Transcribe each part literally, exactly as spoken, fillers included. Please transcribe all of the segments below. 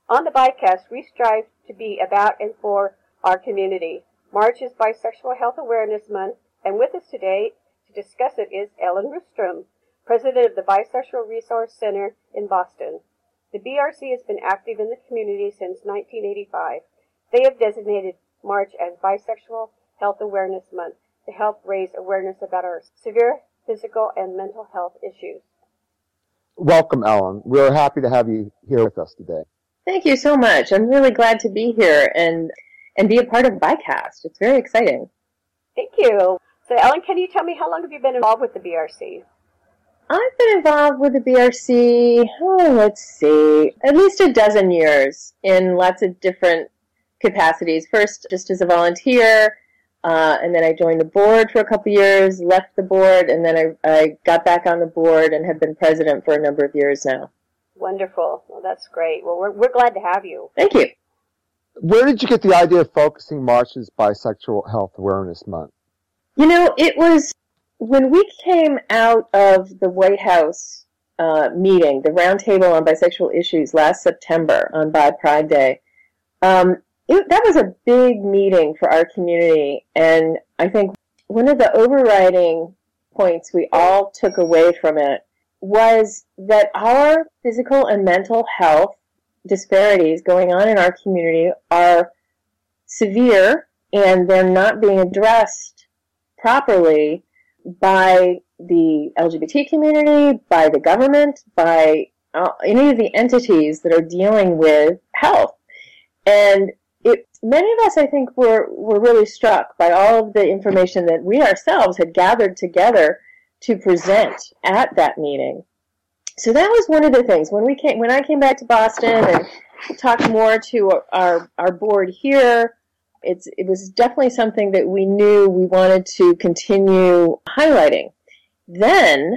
On the BICAST, we strive to be about and for our community. March is Bisexual Health Awareness Month, and with us today to discuss it is Ellen Rustrom, President of the Bisexual Resource Center in Boston. The B R C has been active in the community since nineteen eighty-five. They have designated March as Bisexual Health Awareness Month to help raise awareness about our severe physical and mental health issues. Welcome, Ellen. We're happy to have you here with us today. Thank you so much. I'm really glad to be here and and be a part of BICAST. It's very exciting. Thank you. So, Ellen, can you tell me how long have you been involved with the B R C? I've been involved with the B R C, oh, let's see, at least a dozen years in lots of different capacities. First, just as a volunteer, uh, and then I joined the board for a couple years, left the board, and then I, I got back on the board and have been president for a number of years now. Wonderful. Well, that's great. Well, we're, we're glad to have you. Thank you. Where did you get the idea of focusing March as Bisexual Health Awareness Month? You know, it was when we came out of the White House uh, meeting, the Roundtable on Bisexual Issues last September on Bi Pride Day. Um, it, that was a big meeting for our community, and I think one of the overriding points we all took away from it was that our physical and mental health disparities going on in our community are severe, and they're not being addressed properly by the L G B T community, by the government, by uh, any of the entities that are dealing with health. And it, many of us, I think, were, were really struck by all of the information that we ourselves had gathered together to present at that meeting. So that was one of the things. When we came, when I came back to Boston and talked more to our our board here, It's, it was definitely something that we knew we wanted to continue highlighting. Then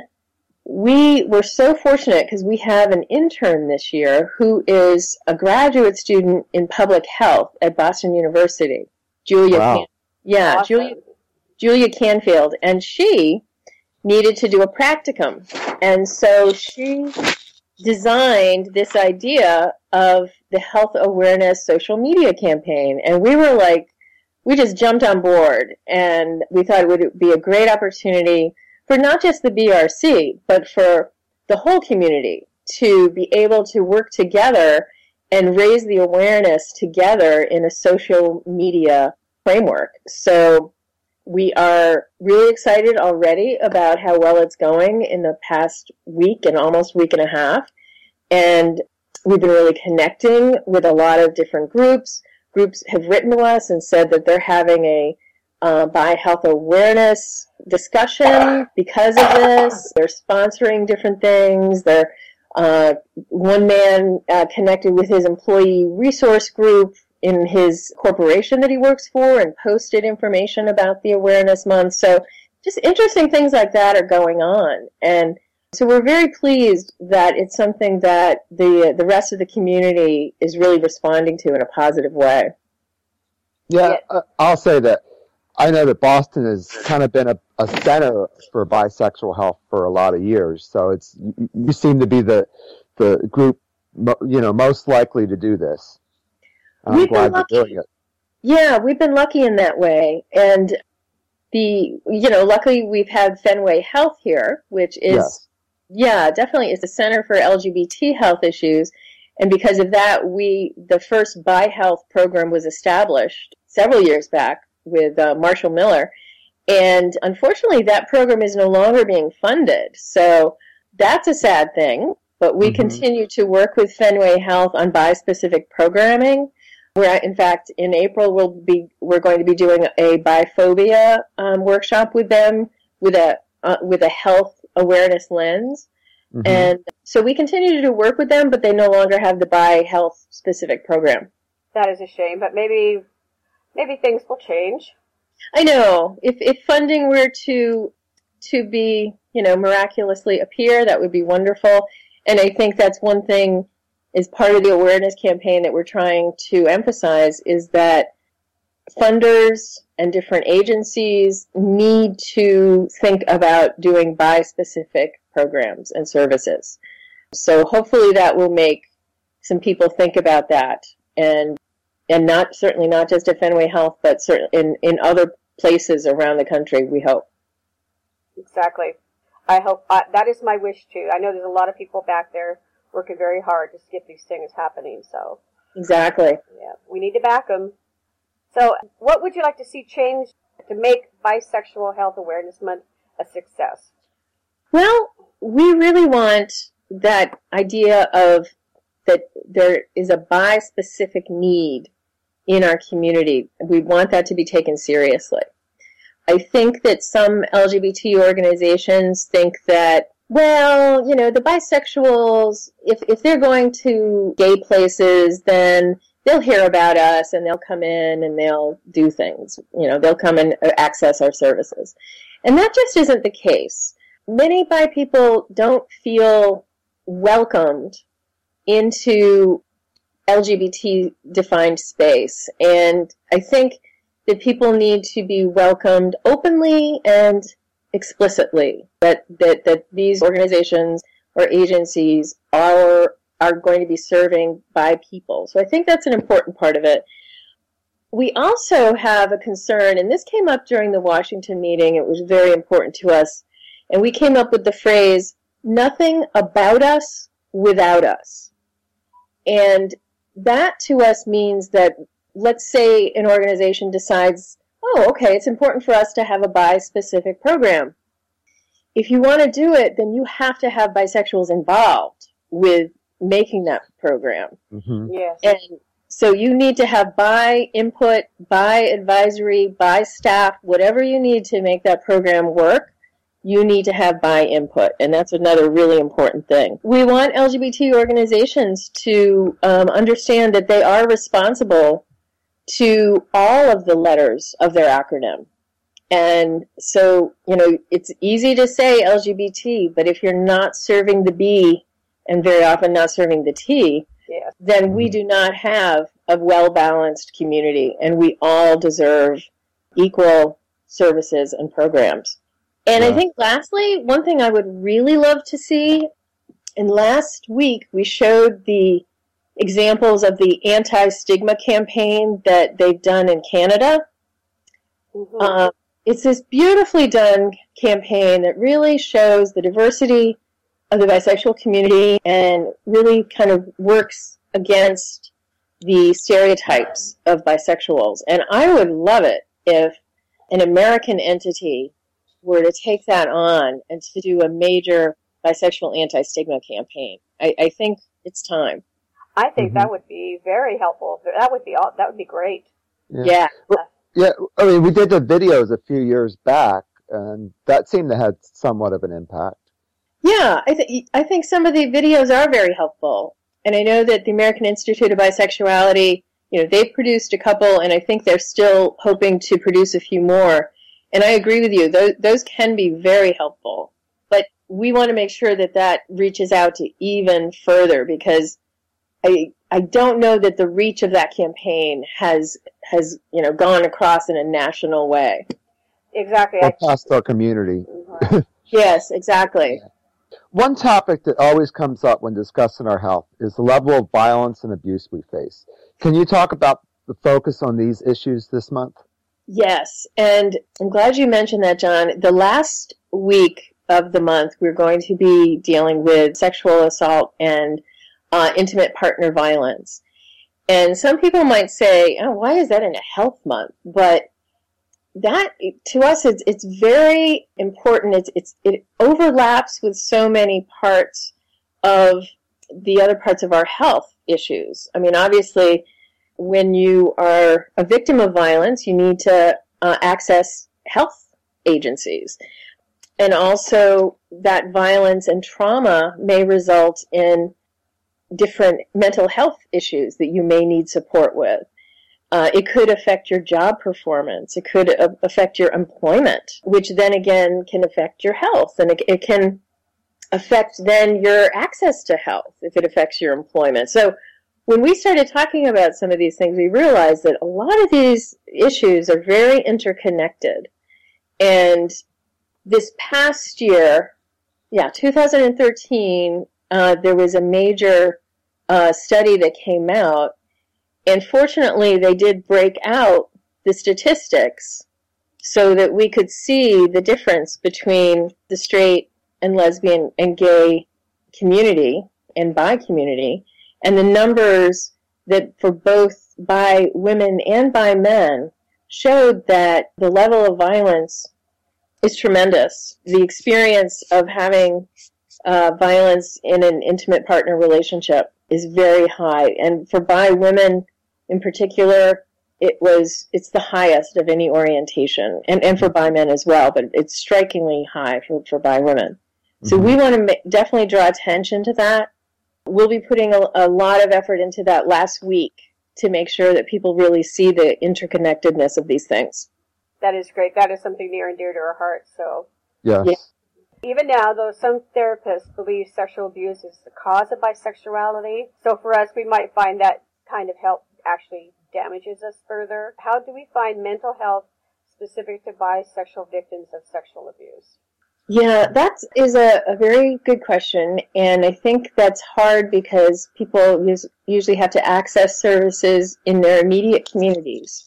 we were so fortunate because we have an intern this year who is a graduate student in public health at Boston University, Julia. Wow. Can- yeah, Awesome. Julia Julia Canfield, and she needed to do a practicum, and so she designed this idea of the health awareness social media campaign. And we were like, we just jumped on board, and we thought it would be a great opportunity for not just the B R C, but for the whole community to be able to work together and raise the awareness together in a social media framework. So we are really excited already about how well it's going in the past week and almost week and a half. And we've been really connecting with a lot of different groups. Groups have written to us and said that they're having a uh, bi health awareness discussion because of this. They're sponsoring different things. They're uh, one man uh, connected with his employee resource group in his corporation that he works for and posted information about the awareness month. So just interesting things like that are going on. And so we're very pleased that it's something that the the rest of the community is really responding to in a positive way. Yeah, uh, I'll say that I know that Boston has kind of been a, a center for bisexual health for a lot of years. So it's you, you seem to be the the group you know most likely to do this. I'm We've glad been lucky. you're doing it. Yeah, we've been lucky in that way. And the you know luckily we've had Fenway Health here, which is Yes. yeah definitely is the center for L G B T health issues. And because of that, we the first Bi Health program was established several years back with uh, Marshall Miller, and unfortunately, that program is no longer being funded. So that's a sad thing. But we mm-hmm. continue to work with Fenway Health on bi-specific programming. Where, in fact, in April we'll be we're going to be doing a biphobia um, workshop with them with a uh, with a health awareness lens. Mm-hmm. And so we continue to work with them, but they no longer have the bi health specific program. That is a shame, but maybe maybe things will change. I know. If if funding were to to be, you know, miraculously appear, that would be wonderful. And I think that's one thing is part of the awareness campaign that we're trying to emphasize is that funders and different agencies need to think about doing bi-specific programs and services. So hopefully that will make some people think about that, and and not certainly not just at Fenway Health, but certainly in, in other places around the country, we hope. Exactly. I hope, uh, that is my wish too. I know there's a lot of people back there working very hard to get these things happening, so. Exactly. Yeah, we need to back them. So what would you like to see change to make Bisexual Health Awareness Month a success? Well, we really want that idea of that there is a bi-specific need in our community. We want that to be taken seriously. I think that some L G B T organizations think that, well, you know, the bisexuals, if, if they're going to gay places, then they'll hear about us and they'll come in and they'll do things. You know, they'll come and access our services. And that just isn't the case. Many bi people don't feel welcomed into L G B T-defined space. And I think that people need to be welcomed openly and explicitly, that, that, that these organizations or agencies are are going to be serving by people. So I think that's an important part of it. We also have a concern, and this came up during the Washington meeting. It was very important to us. And we came up with the phrase, nothing about us without us. And that to us means that, let's say an organization decides, oh, okay, it's important for us to have a bi-specific program. If you want to do it, then you have to have bisexuals involved with making that program. Mm-hmm. Yes. And so you need to have bi input, bi advisory, bi staff, whatever you need to make that program work, you need to have bi input. And that's another really important thing. We want L G B T organizations to um, understand that they are responsible to all of the letters of their acronym. And so, you know, it's easy to say L G B T, but if you're not serving the B and very often not serving the T, yes, then we do not have a well-balanced community, and we all deserve equal services and programs. And Yeah. I think lastly, one thing I would really love to see, and last week we showed the examples of the anti-stigma campaign that they've done in Canada. Mm-hmm. Uh, it's this beautifully done campaign that really shows the diversity of the bisexual community and really kind of works against the stereotypes of bisexuals. And I would love it if an American entity were to take that on and to do a major bisexual anti-stigma campaign. I, I think it's time. I think Mm-hmm. that would be very helpful. That would be all, that would be great. Yeah. Yeah. Well, yeah, I mean, we did the videos a few years back, and that seemed to have somewhat of an impact. Yeah, I, th- I think some of the videos are very helpful. And I know that the American Institute of Bisexuality, you know, they've produced a couple, and I think they're still hoping to produce a few more. And I agree with you, those, those can be very helpful. But we want to make sure that that reaches out to even further, because I I don't know that the reach of that campaign has, has you know, gone across in a national way. Exactly. Or I, past our community. Right. Yes, exactly. One topic that always comes up when discussing our health is the level of violence and abuse we face. Can you talk about the focus on these issues this month? Yes, and I'm glad you mentioned that, John. The last week of the month, we're going to be dealing with sexual assault and uh, intimate partner violence. And some people might say, oh, why is that in a health month? But that, to us, it's, it's very important. It's, it's, it overlaps with so many parts of the other parts of our health issues. I mean, obviously, when you are a victim of violence, you need to uh, access health agencies. And also, that violence and trauma may result in different mental health issues that you may need support with. Uh, it could affect your job performance. It could uh, affect your employment, which then again can affect your health. And it, it can affect then your access to health if it affects your employment. So when we started talking about some of these things, we realized that a lot of these issues are very interconnected. And this past year, yeah, two thousand thirteen, uh, there was a major uh, study that came out. And fortunately, they did break out the statistics so that we could see the difference between the straight and lesbian and gay community and bi community, and the numbers that for both bi women and bi men showed that the level of violence is tremendous. The experience of having uh, violence in an intimate partner relationship is very high, and for bi women in particular, it was it's the highest of any orientation, and, and for bi men as well, but it's strikingly high for, for bi women. So mm-hmm. we want to ma- definitely draw attention to that. We'll be putting a, a lot of effort into that last week to make sure that people really see the interconnectedness of these things. That is great. That is something near and dear to our hearts. So yes. Yeah. Even now, though, some therapists believe sexual abuse is the cause of bisexuality. So for us, we might find that kind of help actually damages us further. How do we find mental health specific to bisexual victims of sexual abuse? Yeah, that is a, a very good question, and I think that's hard because people use, usually have to access services in their immediate communities.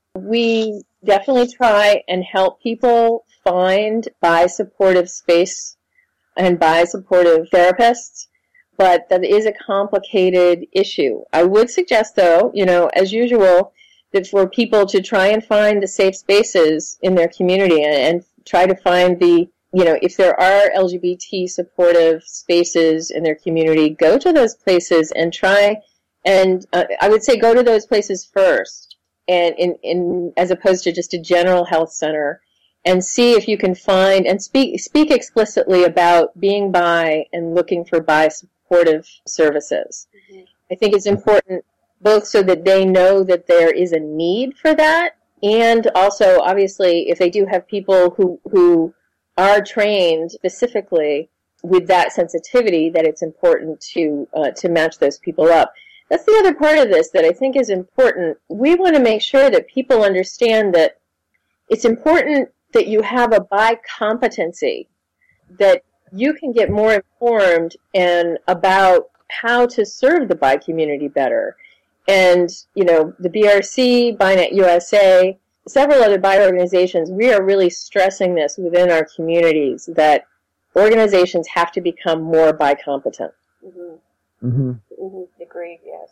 We definitely try and help people find bi-supportive space and bi-supportive therapists, but that is a complicated issue. I would suggest, though, you know, as usual, that for people to try and find the safe spaces in their community and, and try to find the, you know, if there are L G B T supportive spaces in their community, go to those places and try, and uh, I would say go to those places first, and in, in as opposed to just a general health center, and see if you can find and speak speak explicitly about being bi and looking for bi supportive services. Mm-hmm. I think it's important both so that they know that there is a need for that, and also obviously if they do have people who who are trained specifically with that sensitivity, that it's important to uh, to match those people up. That's the other part of this that I think is important. We want to make sure that people understand that it's important that you have a bi competency, that you can get more informed and about how to serve the bi community better. And, you know, the B R C, BiNet U S A, several other bi organizations, we are really stressing this within our communities, that organizations have to become more bi competent. Mm-hmm. Mm-hmm. Mm-hmm. Agreed, yes.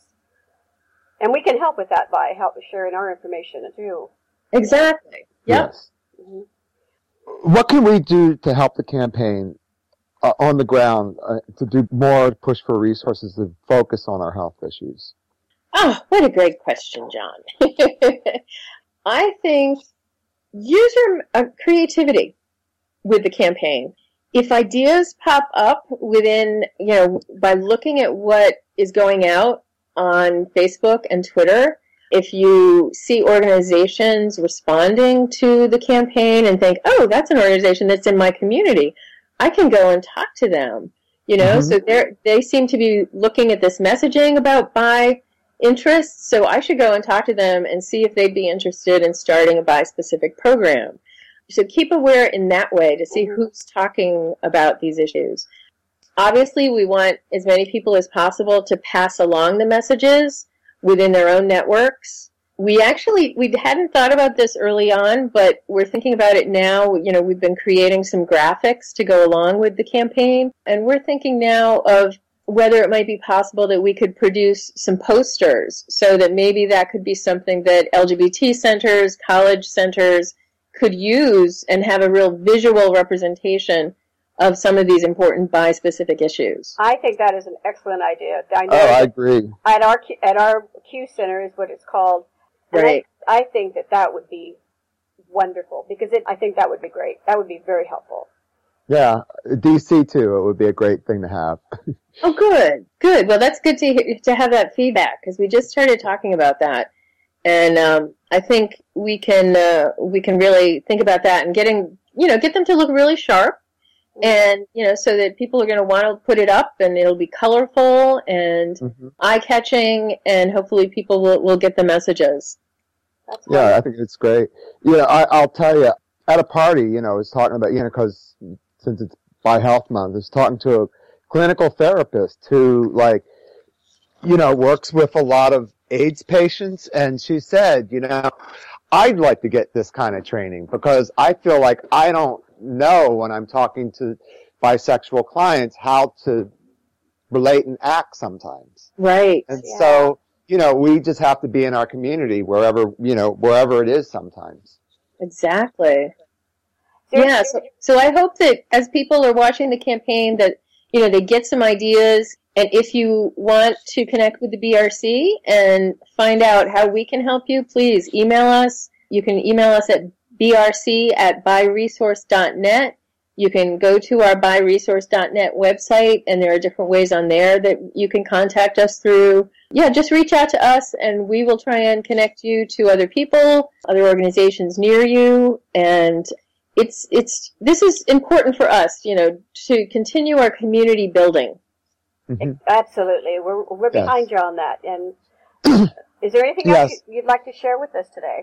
And we can help with that by help sharing our information too. Exactly. Yep. Yes. Mm-hmm. What can we do to help the campaign uh, on the ground uh, to do more, push for resources to focus on our health issues? Oh, what a great question, John. I think use your uh, creativity with the campaign. If ideas pop up within, you know, by looking at what is going out on Facebook and Twitter, if you see organizations responding to the campaign and think, oh, that's an organization that's in my community, I can go and talk to them. You know, mm-hmm. so they they seem to be looking at this messaging about bi interests, so I should go and talk to them and see if they'd be interested in starting a bi-specific program. So keep aware in that way to see who's talking about these issues. Obviously, we want as many people as possible to pass along the messages within their own networks. We actually, we hadn't thought about this early on, but we're thinking about it now. You know, we've been creating some graphics to go along with the campaign, and we're thinking now of whether it might be possible that we could produce some posters so that maybe that could be something that L G B T centers, college centers could use and have a real visual representation of some of these important bi-specific issues. I think that is an excellent idea. I know oh, I agree. At our, at our Q Center is what it's called. And right. I, I think that that would be wonderful because it, I think that would be great. That would be very helpful. Yeah, D C too. It would be a great thing to have. Oh, good, good. Well, that's good to to have that feedback because we just started talking about that, and um, I think we can uh, we can really think about that and getting you know get them to look really sharp, and you know so that people are going to want to put it up and it'll be colorful and mm-hmm. eye catching, and hopefully people will will get the messages. That's yeah, I think it's great. Yeah, you know, I, I'll tell you at a party, you know, I was talking about you know because. Since it's Bi Health Month, is talking to a clinical therapist who, like, you know, works with a lot of AIDS patients, and she said, you know, I'd like to get this kind of training because I feel like I don't know when I'm talking to bisexual clients how to relate and act sometimes. Right. And Yeah. so, you know, we just have to be in our community wherever, you know, wherever it is sometimes. Exactly. There- Yeah, so, so I hope that as people are watching the campaign that, you know, they get some ideas, and if you want to connect with the B R C and find out how we can help you, please email us. You can email us at b r c at byresource dot net. You can go to our by resource dot net website, and there are different ways on there that you can contact us through. Yeah, just reach out to us, and we will try and connect you to other people, other organizations near you, and it's it's this is important for us, you know, to continue our community building. Mm-hmm. Absolutely. We're, we're Yes. behind you on that. And is there anything Yes. else you'd like to share with us today?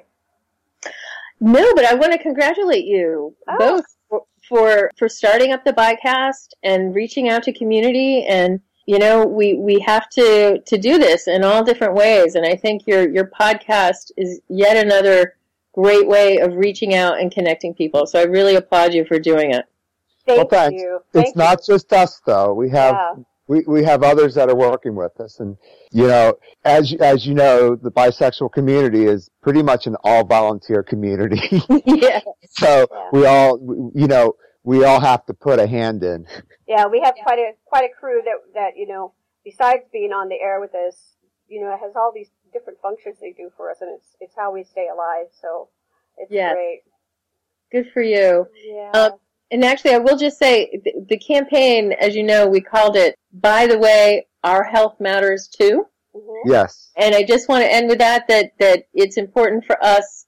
No, but I want to congratulate you Oh. both for, for for starting up the Bycast and reaching out to community. And you know, we we have to to do this in all different ways. And I think your your podcast is yet another great way of reaching out and connecting people. So I really applaud you for doing it. Thank Well, thanks. you. It's Thank not just us, though. We have Yeah. we, we have others that are working with us, and you know, as as you know, the bisexual community is pretty much an all volunteer community. Yeah. So Yeah. we all, we- you know, we all have to put a hand in. Yeah, we have quite a quite a crew that that you know, besides being on the air with us, you know, it has all these different functions they do for us, and it's it's how we stay alive. So it's Yes. great. Good for you. Yeah. Um, And actually, I will just say, the, the campaign, as you know, we called it, by the way, Our Health Matters Too. Mm-hmm. Yes. And I just want to end with that, that, that it's important for us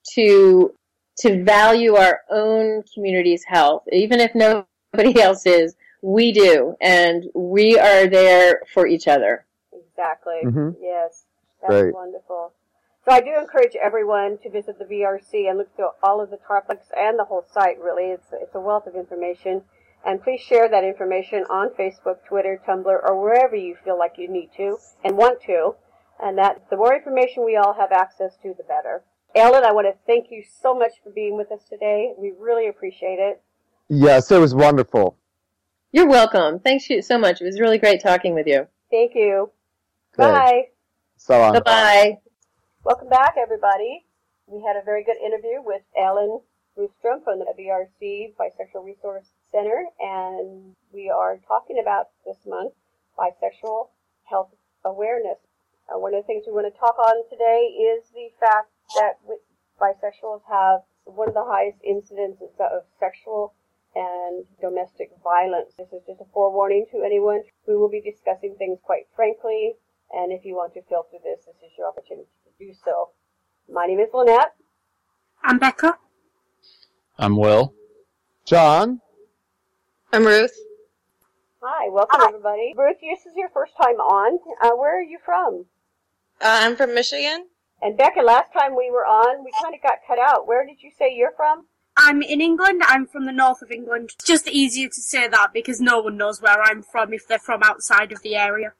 to, to value our own community's health. Even if nobody else is, we do. And we are there for each other. Exactly. Mhm. Yes. That's Great. wonderful. So I do encourage everyone to visit the V R C and look through all of the topics and the whole site, really. It's, it's a wealth of information. And please share that information on Facebook, Twitter, Tumblr, or wherever you feel like you need to and want to. And that the more information we all have access to, the better. Ellen, I want to thank you so much for being with us today. We really appreciate it. Yes, it was wonderful. You're welcome. Thanks you so much. It was really great talking with you. Thank you. Okay. Bye. So long. Bye-bye. Welcome back, everybody. We had a very good interview with Ellen Roostrom from the V R C Bisexual Resource Center, and we are talking about this month bisexual health awareness. Uh, one of the things we want to talk on today is the fact that bisexuals have one of the highest incidences of sexual and domestic violence. This is just a forewarning to anyone. We will be discussing things quite frankly, and if you want to filter this, this is your opportunity to do so. My name is Lynette. I'm Becca. I'm Will. John? I'm Ruth. Hi, welcome everybody. Ruth, this is your first time on. Uh, where are you from? Uh, I'm from Michigan. And Becca, last time we were on, we kind of got cut out. Where did you say you're from? I'm in England. I'm from the north of England. It's just easier to say that because no one knows where I'm from if they're from outside of the area.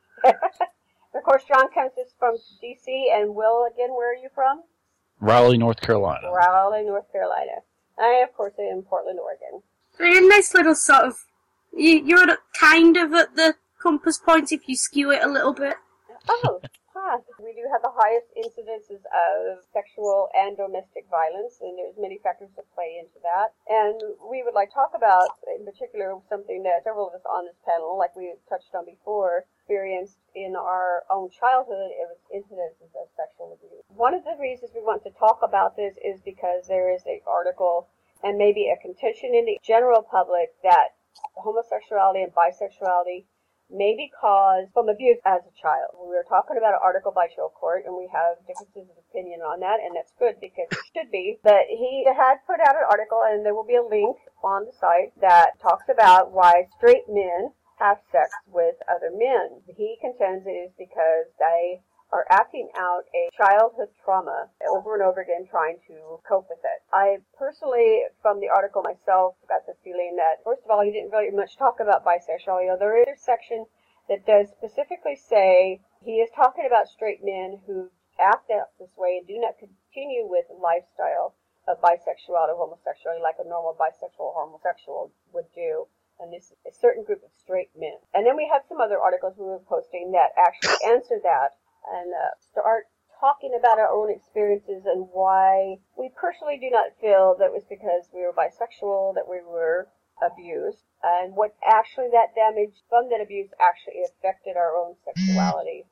Of course, John comes from D C, and Will, again, where are you from? Raleigh, North Carolina. Raleigh, North Carolina. I, of course, am in Portland, Oregon. We're in this little sort of... you- You're at, kind of at the compass point if you skew it a little bit. Oh, huh. We do have the highest incidences of sexual and domestic violence, and there's many factors that play into that. And we would like to talk about, in particular, something that several of us on this panel, like we touched on before, experienced in our own childhood. It was incidences of sexual abuse. One of the reasons we want to talk about this is because there is an article and maybe a contention in the general public that homosexuality and bisexuality may be caused from abuse as a child. We were talking about an article by Joe Court, and we have differences of opinion on that, and that's good because it should be. But he had put out an article, and there will be a link on the site that talks about why straight men have sex with other men. He contends it is because they are acting out a childhood trauma over and over again, trying to cope with it. I personally, from the article myself, got the feeling that, first of all, he didn't very much talk about bisexuality, although there is a section that does specifically say He is talking about straight men who act out this way and do not continue with a lifestyle of bisexuality or homosexuality like a normal bisexual or homosexual would do. And this is a certain group of straight men. And then we have some other articles we were posting that actually answer that and uh, start talking about our own experiences and why we personally do not feel that it was because we were bisexual that we were abused, and what actually that damage from that abuse actually affected our own sexuality.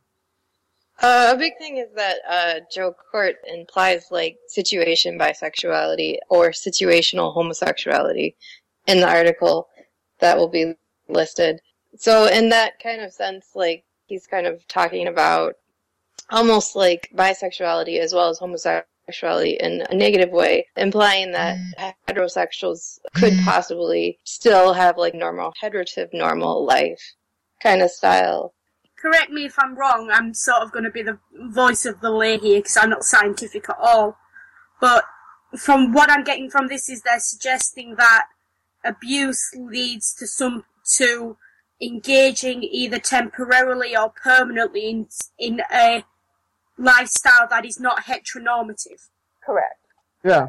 Uh, a big thing is that uh, Joe Court implies like situation bisexuality or situational homosexuality in the article that will be listed. So in that kind of sense, like he's kind of talking about almost like bisexuality as well as homosexuality in a negative way, implying that heterosexuals could possibly still have like normal, heteronormative normal life kind of style. Correct me if I'm wrong, I'm sort of going to be the voice of the lay here because I'm not scientific at all. But from what I'm getting from this is they're suggesting that abuse leads to some, to engaging either temporarily or permanently in, in a lifestyle that is not heteronormative. Correct. Yeah.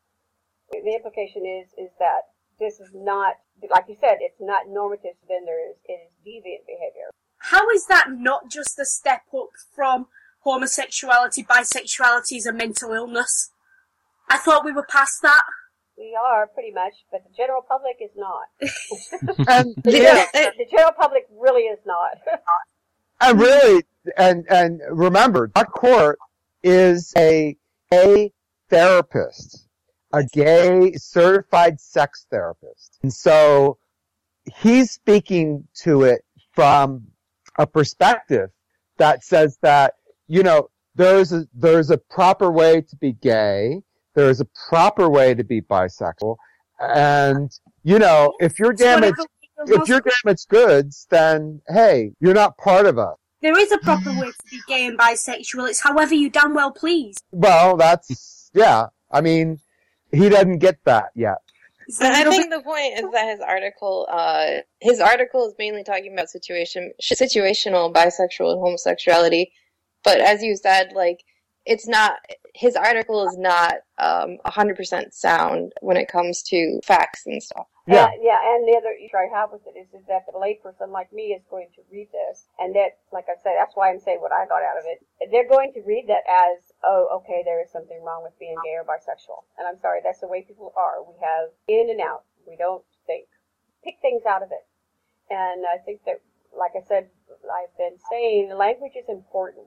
The implication is is that this is not, like you said, it's not normative, so then there is, it is deviant behavior. How is that not just a step up from homosexuality, bisexuality is a mental illness? I thought we were past that. We are, pretty much, but the general public is not. And, the, yeah. general, the general public really is not. And really, and and remember, Doc Court is a gay therapist, a gay certified sex therapist, and so he's speaking to it from a perspective that says that, you know, there's a there's a proper way to be gay, there is a proper way to be bisexual, and you know, if you're damaged. If you're damaged goods, then, hey, you're not part of us. There is a proper way to be gay and bisexual. It's however you damn well please. Well, that's, yeah. I mean, he doesn't get that yet. I think the point is that his article, uh, his article is mainly talking about situation, situational bisexual and homosexuality. But as you said, like, it's not, his article is not, um, one hundred percent sound when it comes to facts and stuff. Yeah, and, yeah, and the other issue I have with it is, is that the layperson like me is going to read this, and that, like I said, that's why I'm saying what I got out of it. They're going to read that as, oh, okay, there is something wrong with being gay or bisexual. And I'm sorry, that's the way people are. We have in and out. We don't think, pick things out of it. And I think that, like I said, I've been saying, language is important.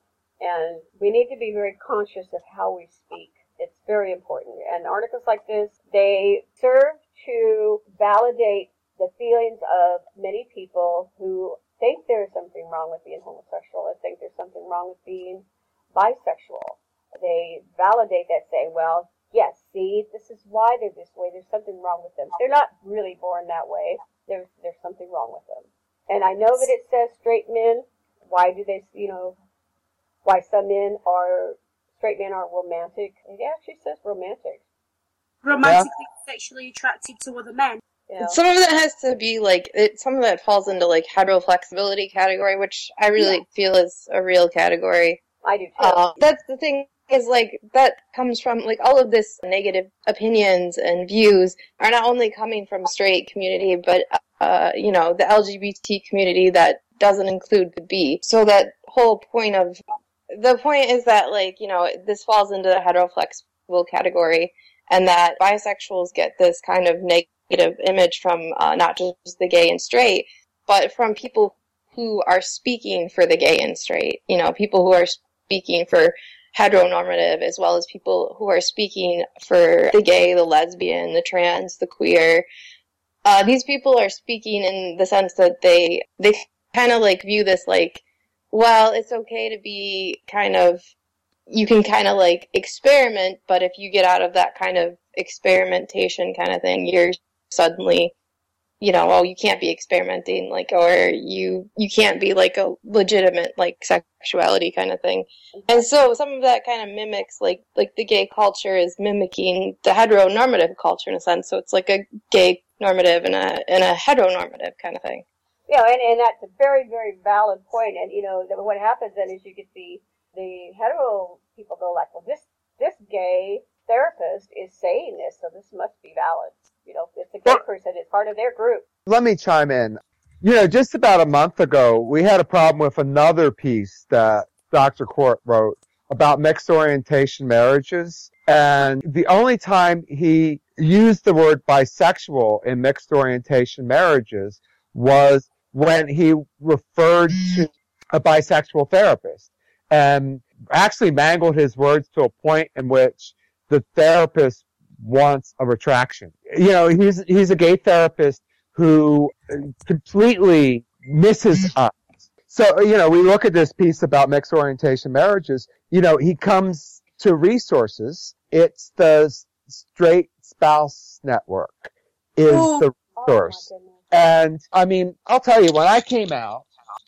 And we need to be very conscious of how we speak. It's very important. And articles like this, they serve to validate the feelings of many people who think there's something wrong with being homosexual and think there's something wrong with being bisexual. They validate that, saying, well, yes, see, this is why they're this way. There's something wrong with them. They're not really born that way. There's, there's something wrong with them. And I know that it says straight men. Why do they, you know, why some men are, straight men are romantic. It actually says romantic. Romantically, yeah. Sexually attracted to other men. Yeah. Some of that has to be like, it, some of that falls into like heteroflexibility category, which I really yeah. feel is a real category. I do too. Uh, that's the thing is like, that comes from like all of this negative opinions and views are not only coming from straight community, but, uh, you know, the L G B T community that doesn't include the B. So that whole point of, the point is that like, you know, this falls into the heteroflexible category and that bisexuals get this kind of negative image from uh, not just the gay and straight, but from people who are speaking for the gay and straight, you know, people who are speaking for heteronormative as well as people who are speaking for the gay, the lesbian, the trans, the queer. Uh, these people are speaking in the sense that they, they kind of like view this like, well, it's okay to be kind of, you can kind of like experiment, but if you get out of that kind of experimentation kind of thing, you're suddenly, you know, oh, you can't be experimenting, like, or you, you can't be like a legitimate, like, sexuality kind of thing. And so some of that kind of mimics, like, like the gay culture is mimicking the heteronormative culture in a sense. So it's like a gay normative and a, and a heteronormative kind of thing. You know, and, and that's a very, very valid point. And, you know, what happens then is you get the, the hetero people go like, well, this, this gay therapist is saying this, so this must be valid. You know, it's a gay well, person, it's part of their group. Let me chime in. You know, just about a month ago, we had a problem with another piece that Doctor Court wrote about mixed orientation marriages. And the only time he used the word bisexual in mixed orientation marriages was when he referred to a bisexual therapist, and actually mangled his words to a point in which the therapist wants a retraction. You know, he's he's a gay therapist who completely misses us. So, you know, we look at this piece about mixed orientation marriages. You know, he comes to resources. It's the Straight Spouse Network is Ooh. the resource. Oh, and, I mean, I'll tell you, when I came out,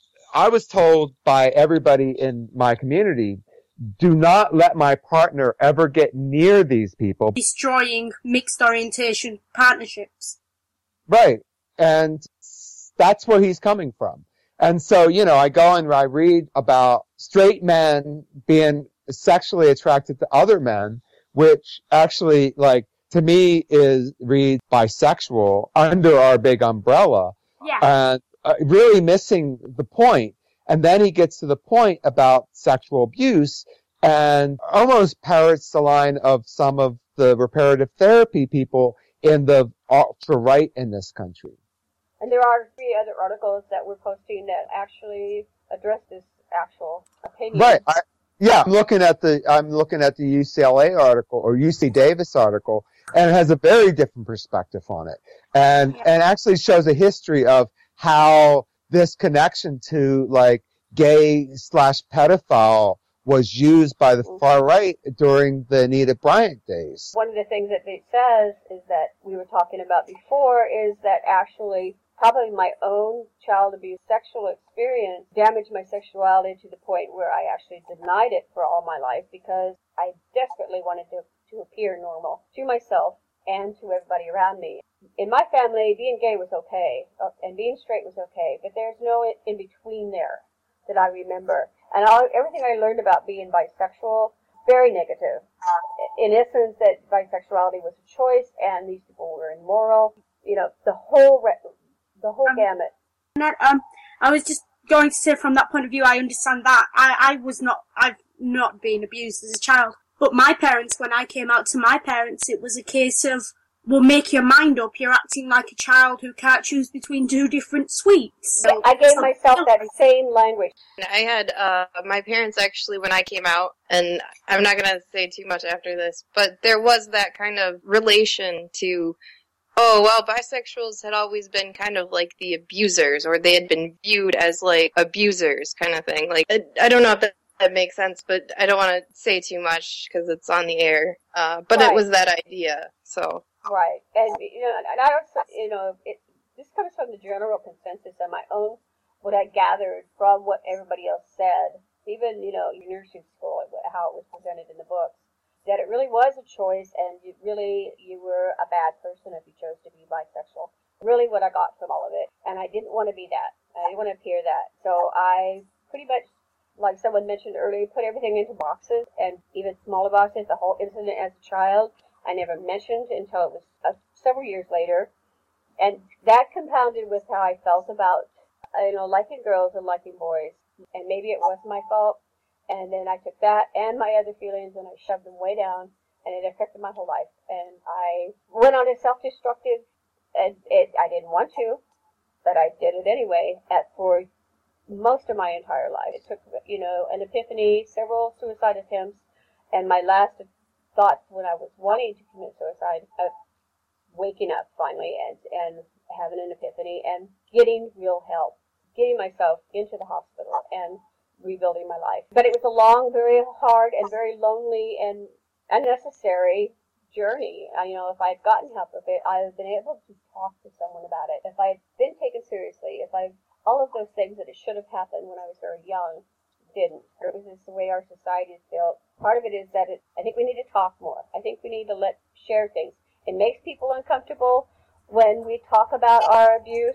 I was told by everybody in my community, do not let my partner ever get near these people. Destroying mixed orientation partnerships. Right. And that's where he's coming from. And so, you know, I go and I read about straight men being sexually attracted to other men, which actually, like, to me is read bisexual under our big umbrella. Yeah. And uh, really missing the point. And then he gets to the point about sexual abuse and almost parrots the line of some of the reparative therapy people in the ultra-right in this country. And there are three other articles that we're posting that actually address this actual opinion. Right. I, yeah, I'm looking at the I'm looking at the U C L A article or U C Davis article, and it has a very different perspective on it, and yeah. and actually shows a history of how this connection to like gay slash pedophile was used by the mm-hmm. far right during the Anita Bryant days. One of the things that it says is that we were talking about before is that actually probably my own child abuse sexual experience damaged my sexuality to the point where I actually denied it for all my life because I desperately wanted to, to appear normal to myself and to everybody around me. In my family, being gay was okay, and being straight was okay, but there's no in-between there that I remember. And all, everything I learned about being bisexual, very negative. In essence, that bisexuality was a choice, and these people were immoral. You know, the whole re- the whole um, gamut. Not, um, I was just going to say, from that point of view, I understand that. I, I was not, I've not been abused as a child. But my parents, when I came out to my parents, it was a case of, well, make your mind up. You're acting like a child who can't choose between two different sweets. So, I gave myself that same language. I had, uh, my parents actually, when I came out, and I'm not going to say too much after this, but there was that kind of relation to, oh, well, bisexuals had always been kind of like the abusers, or they had been viewed as like abusers kind of thing. Like, I, I don't know if that, that makes sense, but I don't want to say too much because it's on the air. Uh, but right. It was that idea, so. Right, and you know, and I also, you know, it, this comes from the general consensus on my own, what I gathered from what everybody else said, even, you know, in nursing school, how it was presented in the books, that it really was a choice, and you really, you were a bad person if you chose to be bisexual. Really what I got from all of it, and I didn't want to be that. I didn't want to appear that. So I pretty much, like someone mentioned earlier, put everything into boxes, and even smaller boxes, the whole incident as a child, I never mentioned until it was uh, several years later. And that compounded with how I felt about, you know, liking girls and liking boys. And maybe it was my fault. And then I took that and my other feelings and I shoved them way down. And it affected my whole life. And I went on a self-destructive, and it, I didn't want to, but I did it anyway at, for most of my entire life. It took, you know, an epiphany, several suicide attempts, and my last thoughts when I was wanting to commit suicide, uh, waking up finally and, and having an epiphany and getting real help, getting myself into the hospital and rebuilding my life. But it was a long, very hard and very lonely and unnecessary journey. I, you know, if I had gotten help with it, I would have been able to talk to someone about it. If I had been taken seriously, if I, all of those things that it should have happened when I was very young, didn't. It was just the way our society is built. Part of it is that it, I think we need to talk more. I think we need to let share things. It makes people uncomfortable when we talk about our abuse,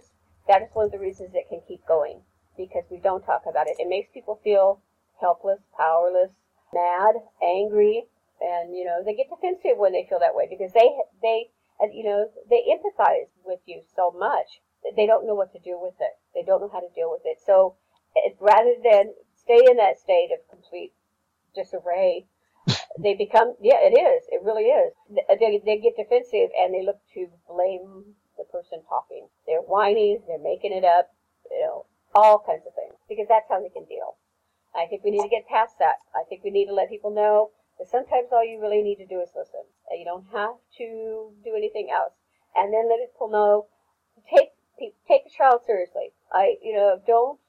that is one of the reasons it can keep going, because we don't talk about it. It makes people feel helpless, powerless, mad, angry, and, you know, they get defensive when they feel that way because they, they, you know, they empathize with you so much that they don't know what to do with it. They don't know how to deal with it. So it, rather than stay in that state of complete disarray, they become, yeah, it is. It really is. They, they get defensive and they look to blame the person talking. They're whining, they're making it up, you know, all kinds of things, because that's how they can deal. I think we need to get past that. I think we need to let people know that sometimes all you really need to do is listen. You don't have to do anything else. And then let people know, take take the child seriously. I, you know, don't,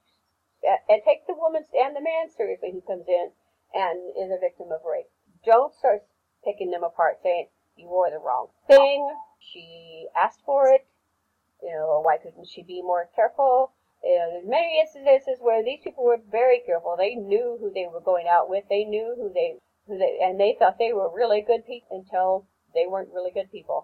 and take the woman and the man seriously who comes in and is a victim of rape. Don't start picking them apart, saying, you wore the wrong thing, she asked for it, you know, why couldn't she be more careful? You know, there's many instances where these people were very careful. They knew who they were going out with. They knew who they, who they, and they thought they were really good people until they weren't really good people.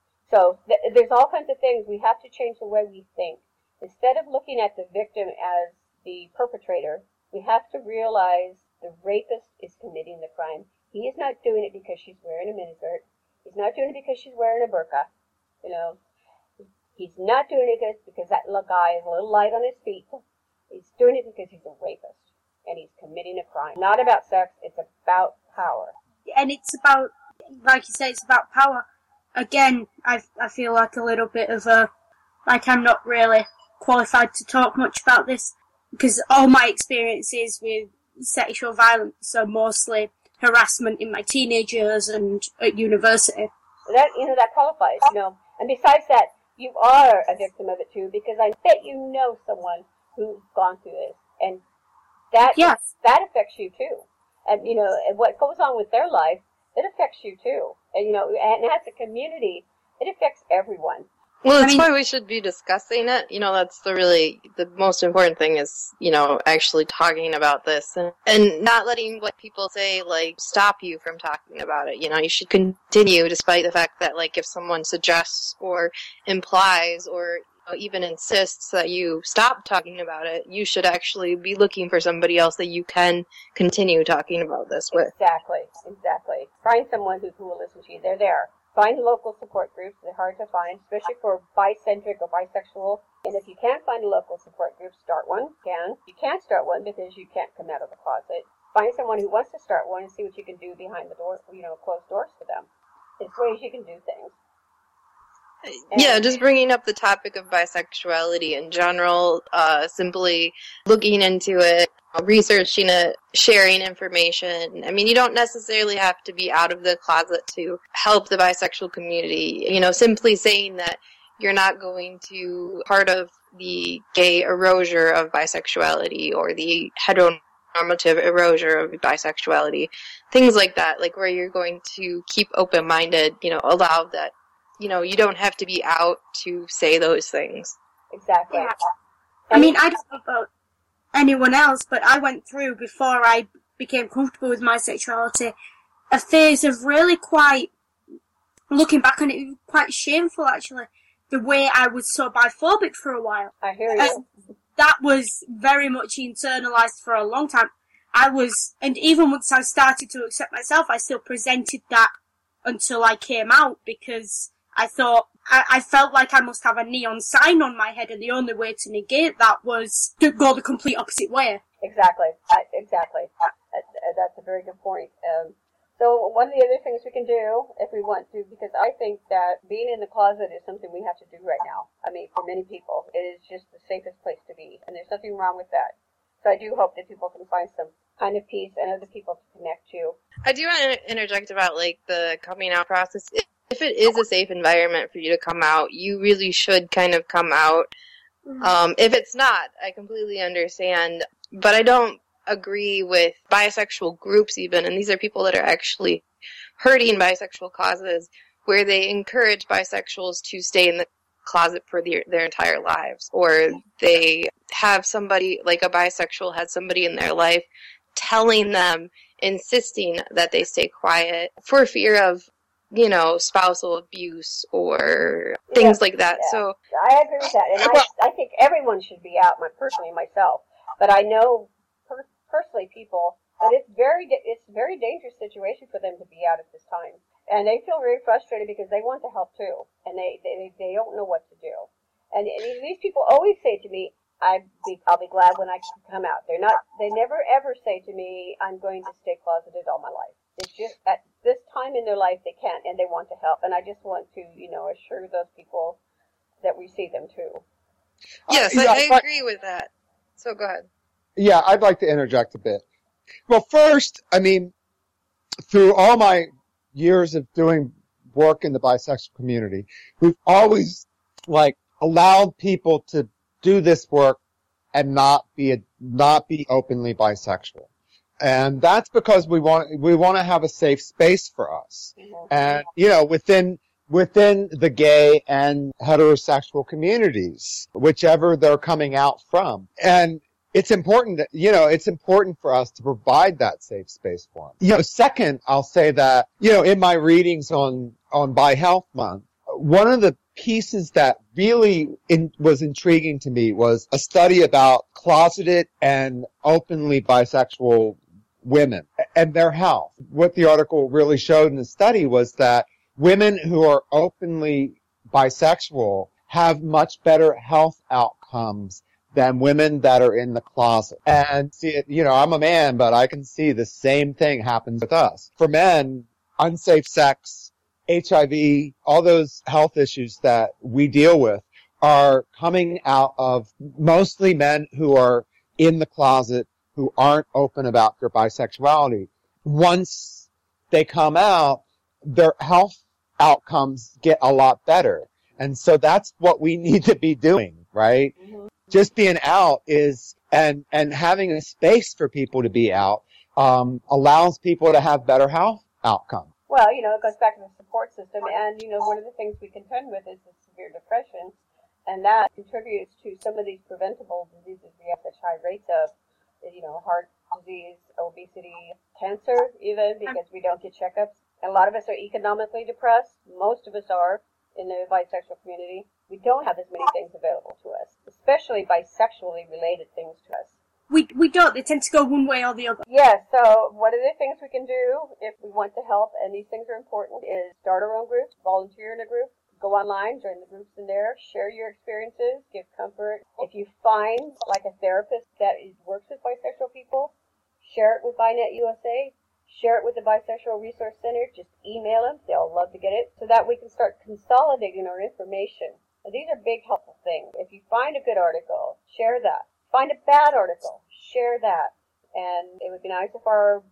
So th- there's all kinds of things. We have to change the way we think. Instead of looking at the victim as the perpetrator, we have to realize the rapist is committing the crime. He is not doing it because she's wearing a miniskirt. He's not doing it because she's wearing a burqa. You know, he's not doing it because that little guy is a little light on his feet. He's doing it because he's a rapist and he's committing a crime. Not about sex. It's about power. And it's about, like you say, it's about power. Again, I I feel like a little bit of a, like I'm not really qualified to talk much about this because all my experiences with sexual violence are mostly harassment in my teenage years and at university. That, you know, that qualifies, you know. And besides that, you are a victim of it too, because I bet you know someone who's gone through this, and that yes. that affects you too. And you know, and what goes on with their life, it affects you too. And you know, and as a community, it affects everyone. Well, that's I mean, why we should be discussing it. You know, that's the really, the most important thing is, you know, actually talking about this and, and not letting what people say, like, stop you from talking about it. You know, you should continue despite the fact that, like, if someone suggests or implies or you know, even insists that you stop talking about it, you should actually be looking for somebody else that you can continue talking about this with. Exactly, exactly. Find someone who, who will listen to you. They're there. Find local support groups. They're hard to find, especially for bicentric or bisexual. And if you can't find a local support group, start one. You can. You can't start one because you can't come out of the closet. Find someone who wants to start one and see what you can do behind the door, you know, closed doors for them. There's ways you can do things. And yeah, just bringing up the topic of bisexuality in general, uh, simply looking into it, researching it, sharing information. I mean, you don't necessarily have to be out of the closet to help the bisexual community. You know, simply saying that you're not going to part of the gay erasure of bisexuality or the heteronormative erasure of bisexuality, things like that, like where you're going to keep open-minded, you know, allow that, you know, you don't have to be out to say those things. Exactly. Yeah. I mean, I don't know about anyone else, but I went through, before I became comfortable with my sexuality, a phase of really quite, looking back on it, quite shameful actually, the way I was so biphobic for a while. I hear you. And that was very much internalized for a long time. I was, and even once I started to accept myself, I still presented that until I came out, because I thought, I, I felt like I must have a neon sign on my head, and the only way to negate that was to go the complete opposite way. Exactly. I, exactly. That, that's a very good point. Um, so one of the other things we can do, if we want to, because I think that being in the closet is something we have to do right now. I mean, for many people, it is just the safest place to be, and there's nothing wrong with that. So I do hope that people can find some kind of peace and other people to connect to. I do want to interject about, like, the coming out process. If it is a safe environment for you to come out, you really should kind of come out. Mm-hmm. Um, if it's not, I completely understand. But I don't agree with bisexual groups even, and these are people that are actually hurting bisexual causes, where they encourage bisexuals to stay in the closet for their, their entire lives. Or they have somebody, like a bisexual has somebody in their life telling them, insisting that they stay quiet for fear of you know, spousal abuse or things yeah, like that. Yeah. So I agree with that, and I, I think everyone should be out. My personally myself, but I know per, personally people that it's very it's a very dangerous situation for them to be out at this time, and they feel very frustrated because they want to help too, and they they they don't know what to do. And, and these people always say to me, I'd be, I'll be glad when I can come out. They're not, they never ever say to me, I'm going to stay closeted all my life. It's just at this time in their life they can't and they want to help. And I just want to, you know, assure those people that we see them too. Yes, uh, I, yeah, I but, agree with that. So go ahead. Yeah, I'd like to interject a bit. Well, first, I mean, through all my years of doing work in the bisexual community, we've always, like, allowed people to do this work and not be a, not be openly bisexual. And that's because we want, we want to have a safe space for us. Mm-hmm. And, you know, within, within the gay and heterosexual communities, whichever they're coming out from. And it's important that, you know, it's important for us to provide that safe space for them. You know, second, I'll say that, you know, in my readings on, on Bi Health Month, one of the pieces that really in, was intriguing to me was a study about closeted and openly bisexual women and their health. What the article really showed in the study was that women who are openly bisexual have much better health outcomes than women that are in the closet. And see it, you know, I'm a man, but I can see the same thing happens with us. For men, unsafe sex, H I V, all those health issues that we deal with are coming out of mostly men who are in the closet, who aren't open about their bisexuality. Once they come out, their health outcomes get a lot better. And so that's what we need to be doing, right? Mm-hmm. Just being out is, and, and having a space for people to be out, um, allows people to have better health outcomes. Well, you know, it goes back to the support system, and, you know, one of the things we contend with is the severe depression, and that contributes to some of these preventable diseases we have such high rates of, you know, heart disease, obesity, cancer, even, because we don't get checkups. And a lot of us are economically depressed. Most of us are in the bisexual community. We don't have as many things available to us, especially bisexually related things to us. We we don't. They tend to go one way or the other. Yeah, so one of the things we can do if we want to help, and these things are important, is start our own groups, volunteer in a group, go online, join the groups in there, share your experiences, give comfort. If you find, like, a therapist that is, works with bisexual people, share it with BiNet U S A, share it with the Bisexual Resource Center, just email them, they'll love to get it, so that we can start consolidating our information. Now, these are big helpful things. If you find a good article, share that. Find a bad article, share that. And it would be nice if our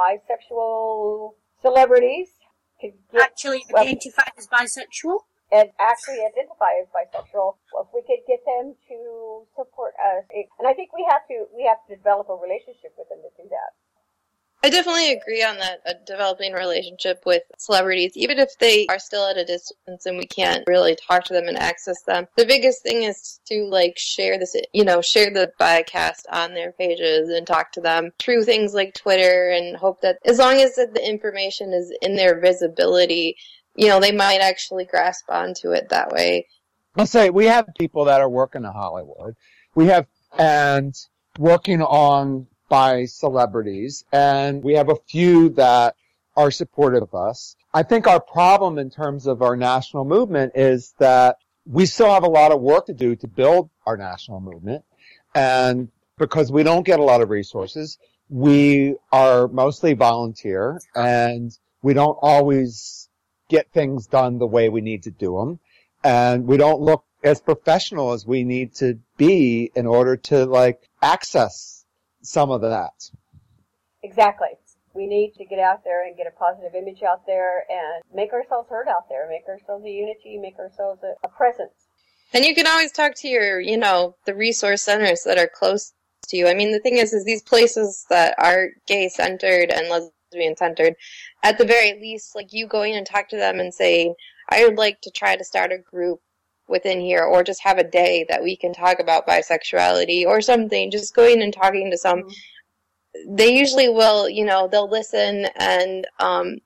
bisexual celebrities could get, actually well, identify as bisexual. And actually identify as bisexual. Well, if we could get them to support us. And I think we have to we have to develop a relationship with them to do that. I definitely agree on that, uh, developing a relationship with celebrities, even if they are still at a distance and we can't really talk to them and access them. The biggest thing is to, like, share this, you know, share the Bicast on their pages and talk to them through things like Twitter, and hope that as long as the information is in their visibility, you know, they might actually grasp onto it that way. I'll say we have people that are working in Hollywood. We have, and working on by celebrities, and we have a few that are supportive of us. I think our problem in terms of our national movement is that we still have a lot of work to do to build our national movement, and because we don't get a lot of resources, we are mostly volunteer, and we don't always get things done the way we need to do them, and we don't look as professional as we need to be in order to, like, access some of that. Exactly. We need to get out there and get a positive image out there and make ourselves heard out there, make ourselves a unity, make ourselves a, a presence. And you can always talk to your, you know, the resource centers that are close to you. I mean, the thing is, is these places that are gay-centered and lesbian-centered, at the very least, like, you going and talk to them and saying, I would like to try to start a group within here, or just have a day that we can talk about bisexuality or something, just going and talking to some, mm-hmm. they usually will, you know, they'll listen and um,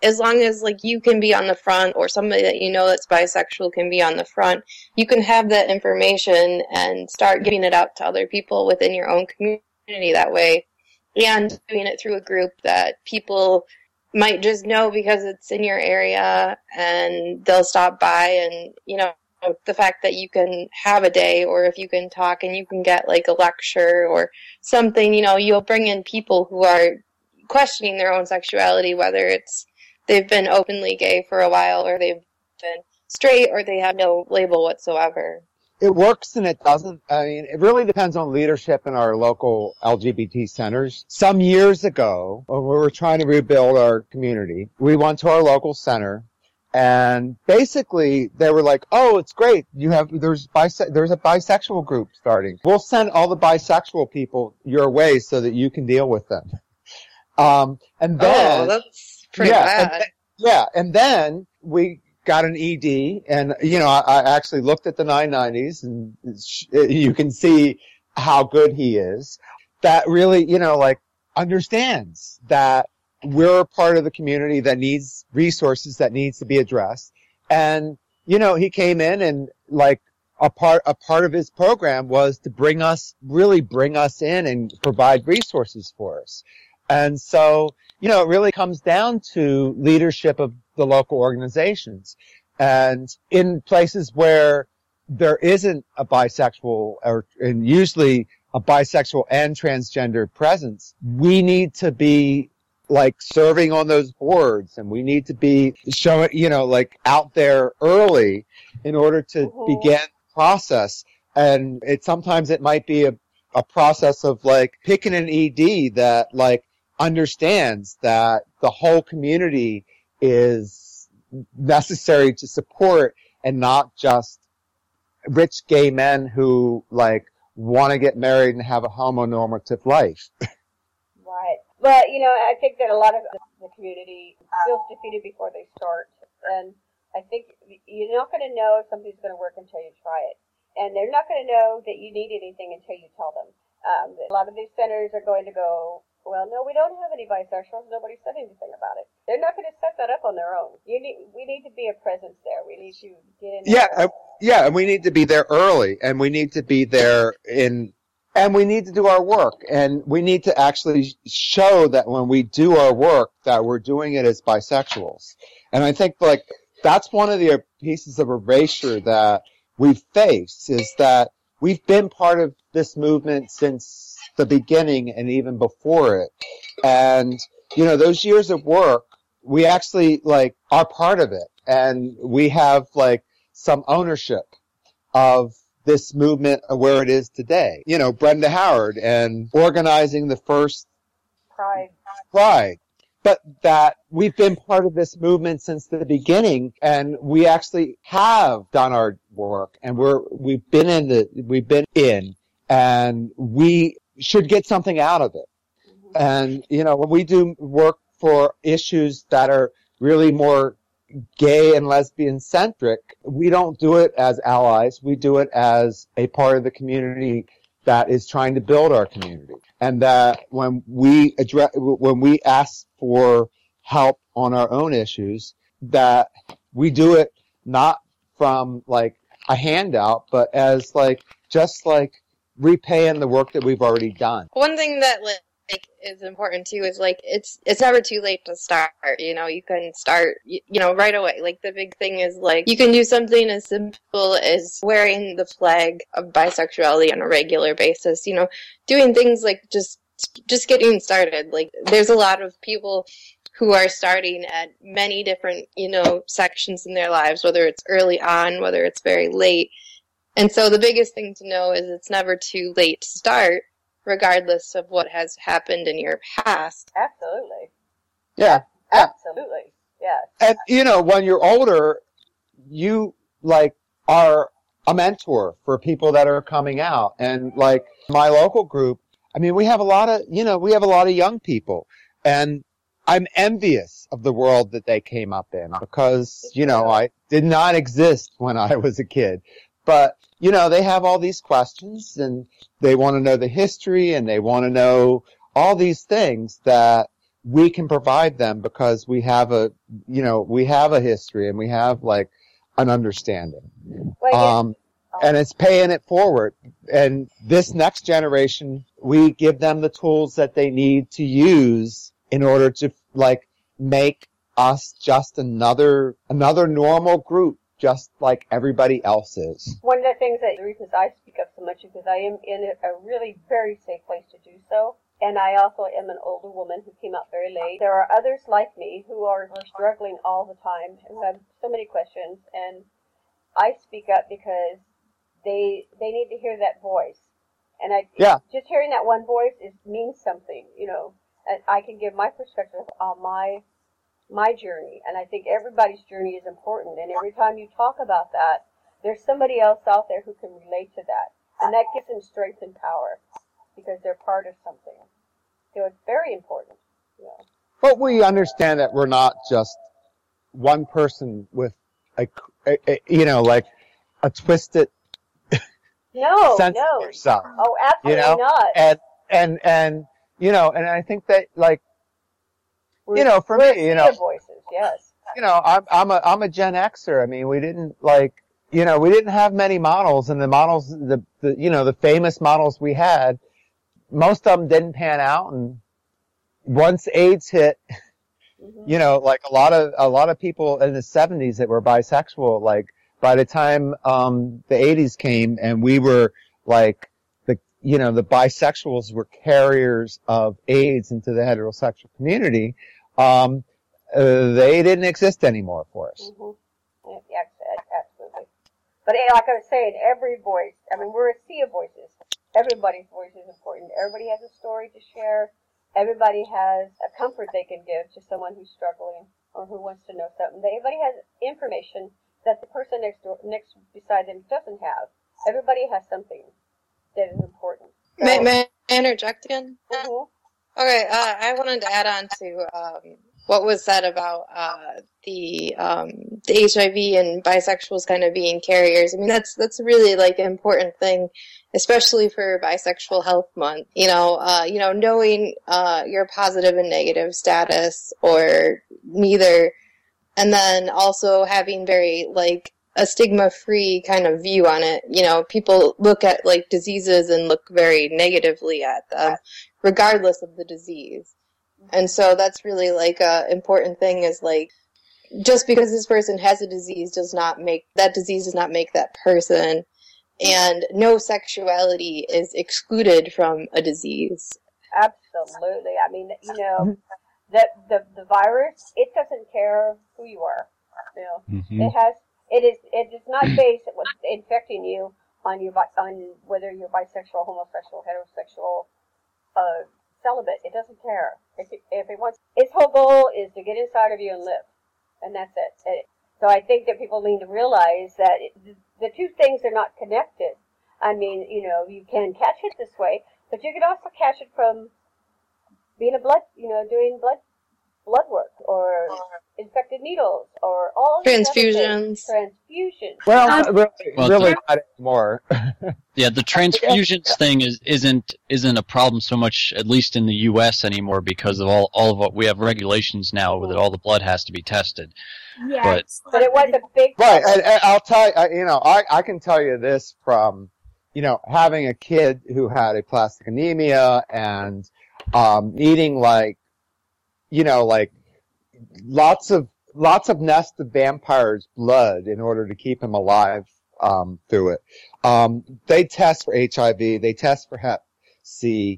as long as like you can be on the front, or somebody that you know that's bisexual can be on the front, you can have that information and start giving it out to other people within your own community that way, and doing it through a group that people might just know because it's in your area and they'll stop by. And, you know, the fact that you can have a day, or if you can talk and you can get like a lecture or something, you know, you'll bring in people who are questioning their own sexuality, whether it's they've been openly gay for a while, or they've been straight, or they have no label whatsoever. It works and it doesn't. I mean, it really depends on leadership in our local L G B T centers. Some years ago, when we were trying to rebuild our community, we went to our local center, and basically they were like, "Oh, it's great. You have there's bise- there's a bisexual group starting. We'll send all the bisexual people your way so that you can deal with them." Um, and then, oh, that's pretty yeah, bad. And th- yeah, and then we got an E D, and, you know, I, I actually looked at the nine nineties, and you can see how good he is. That really, you know, like, understands that we're part of the community that needs resources, that needs to be addressed. And, you know, he came in and, like, a part, a part of his program was to bring us, really bring us in and provide resources for us. And so, you know, it really comes down to leadership of the local organizations. And in places where there isn't a bisexual, or and usually a bisexual and transgender presence, we need to be like serving on those boards, and we need to be showing, you know, like out there early in order to mm-hmm. begin the process. And it sometimes it might be a, a process of like picking an E D that like understands that the whole community is necessary to support, and not just rich gay men who like want to get married and have a homonormative life. Right. But, you know, I think that a lot of the community feels defeated before they start. And I think you're not going to know if something's going to work until you try it. And they're not going to know that you need anything until you tell them. Um, a lot of these centers are going to go, well, no, we don't have any bisexuals. Nobody said anything about it. They're not going to set that up on their own. You need, we need to be a presence there. We need to get in yeah, there. Uh, yeah, and we need to be there early, and we need to be there in, and we need to do our work, and we need to actually show that when we do our work that we're doing it as bisexuals. And I think, like, that's one of the pieces of erasure that we face, is that we've been part of this movement since the beginning and even before it. And, you know, those years of work, we actually, like, are part of it. And we have, like, some ownership of this movement where it is today. You know, Brenda Howard and organizing the first Pride. Pride. But that we've been part of this movement since the beginning, and we actually have done our work, and we're, we've been in the, we've been in, and we should get something out of it. Mm-hmm. And, you know, when we do work for issues that are really more gay and lesbian centric, we don't do it as allies. We do it as a part of the community that is trying to build our community. And that when we address, when we ask for help on our own issues, that we do it not from like a handout, but as like, just like repaying the work that we've already done. One thing that like is important too is like it's it's never too late to start. You know, you can start you, you know right away. Like the big thing is like you can do something as simple as wearing the flag of bisexuality on a regular basis. You know, doing things like just just getting started. Like there's a lot of people who are starting at many different you know sections in their lives, whether it's early on, whether it's very late. And so the biggest thing to know is it's never too late to start, regardless of what has happened in your past. Absolutely. Yeah. Absolutely. Yes. And, you know, when you're older, you, like, are a mentor for people that are coming out. And, like, my local group, I mean, we have a lot of, you know, we have a lot of young people. And I'm envious of the world that they came up in because, you know, I did not exist when I was a kid. But, you know, they have all these questions and they want to know the history and they want to know all these things that we can provide them because we have a, you know, we have a history and we have like an understanding. Well, yeah. Um, and it's paying it forward. And this next generation, we give them the tools that they need to use in order to like make us just another, another normal group, just like everybody else is. One of the things that the reasons I speak up so much is because I am in a really very safe place to do so. And I also am an older woman who came out very late. There are others like me who are, are struggling all the time and who have so many questions. And I speak up because they they need to hear that voice. And I yeah. just hearing that one voice is means something, you know. And I can give my perspective on my my journey. And I think everybody's journey is important. And every time you talk about that, there's somebody else out there who can relate to that. And that gives them strength and power because they're part of something. So it's very important. You know. But we understand that we're not just one person with a, a, a you know, like a twisted no, sense no. of yourself. Oh, absolutely you know? not. And and and you know, and I think that like we're, you know, for we're me, you know, voices, yes. You know, I'm I'm a I'm a Gen Xer. I mean, we didn't like you know, we didn't have many models, and the models, the the you know, the famous models we had, most of them didn't pan out, and once AIDS hit, mm-hmm. you know, like a lot of a lot of people in the seventies that were bisexual, like by the time um the eighties came and we were like the you know the bisexuals were carriers of AIDS into the heterosexual community, um uh, they didn't exist anymore for us. Mm-hmm. Yeah, absolutely. But like I was saying, every voice, I mean, we're a sea of voices. Everybody's voice is important. Everybody has a story to share. Everybody has a comfort they can give to someone who's struggling or who wants to know something. Everybody has information that the person next door, next beside them doesn't have. Everybody has something that is important. So, may, may I interject again? Mm-hmm. Okay, uh, I wanted to add on to um, what was said about uh, the um, the H I V and bisexuals kind of being carriers. I mean, that's that's really like an important thing, especially for Bisexual Health Month. You know, uh, you know, knowing uh, your positive and negative status or neither, and then also having very like a stigma-free kind of view on it. You know, people look at like diseases and look very negatively at them, regardless of the disease. And so that's really like a important thing is like, just because this person has a disease does not make, that disease does not make that person. And no sexuality is excluded from a disease. Absolutely. I mean, you know, the, the, the virus, it doesn't care who you are. You know, Mm-hmm. it has, it is, it is not based on what's infecting you on your, on whether you're bisexual, homosexual, heterosexual, uh, celibate. It doesn't care. If it, if it wants, its whole goal is to get inside of you and live, and that's it. it so I think that people need to realize that it, the, the two things are not connected. I mean, you know, you can catch it this way, but you can also catch it from being a blood, you know, doing blood blood work or infected needles or all transfusions. Transfusions. Well, Um, really, well, really not anymore. Yeah, the transfusions thing is isn't isn't a problem so much, at least in the U S anymore, because of all all of what we have regulations now that all the blood has to be tested. Yeah, But- it's But it was a big Right, and, and I'll tell you, I- you know, I, I can tell you this from, you know, having a kid who had aplastic anemia and um, eating like, you know, like lots of lots of Nest of Vampires blood in order to keep him alive um, through it. Um, they test for H I V, they test for Hep C,